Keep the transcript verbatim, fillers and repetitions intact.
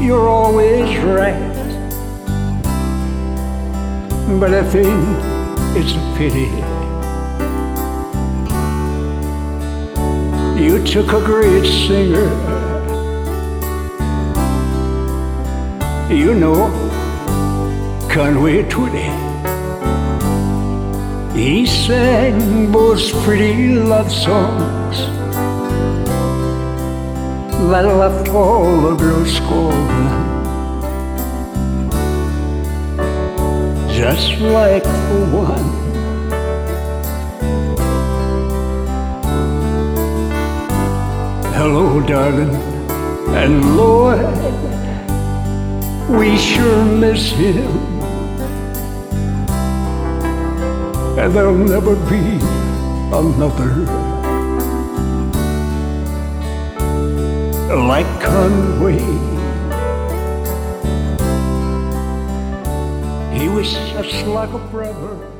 you're always right. But I think it's a pity you took a great singer. You know, Conway Twitty. He sang those pretty love songs that left all the girls scolding, just like the one hello, darling, and Lord, we sure miss him, and there'll never be another like Conway. He was just like a brother.